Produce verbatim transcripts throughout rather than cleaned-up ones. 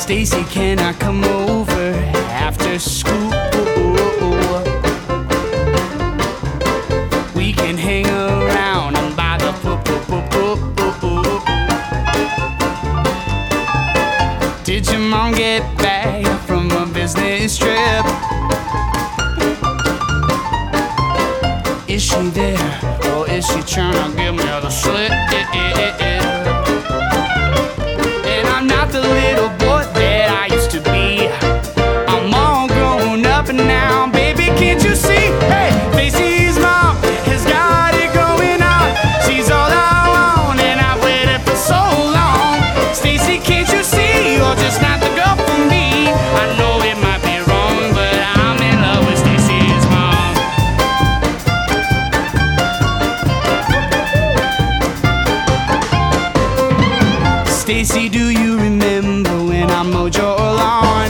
Stacy, can I come over after school? We can hang around and buy the pool. Did your mom get back from a business trip? Is she there, or is she trying to give me the slip? And I'm not the little boy that I used to be. I'm all grown up now, baby, can't you see? Hey, Stacy's mom has got it going on. She's all I want, and I've waited for so long. Stacy, can't you see? You're just not the girl for me. I know it might be wrong, but I'm in love with Stacy's mom. Stacy, do you remember when I mowed your lawn?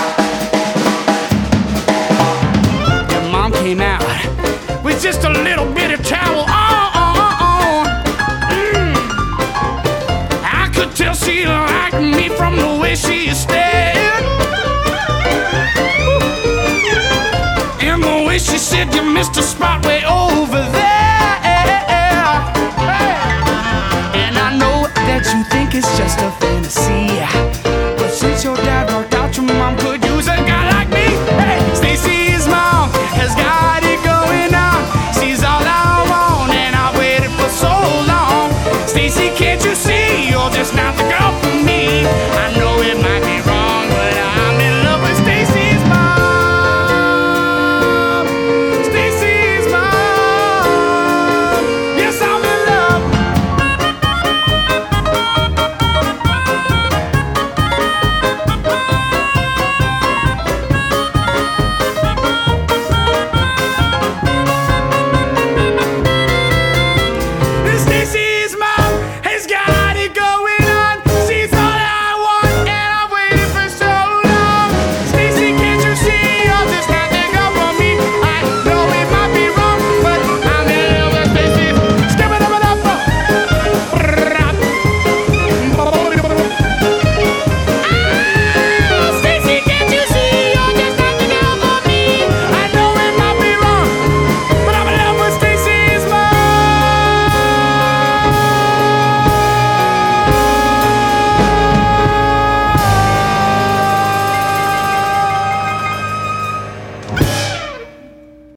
Your mom came out with just a little bit of towel on. Mm. I could tell she liked me from the way she stared, and the way she said you missed a spot way over.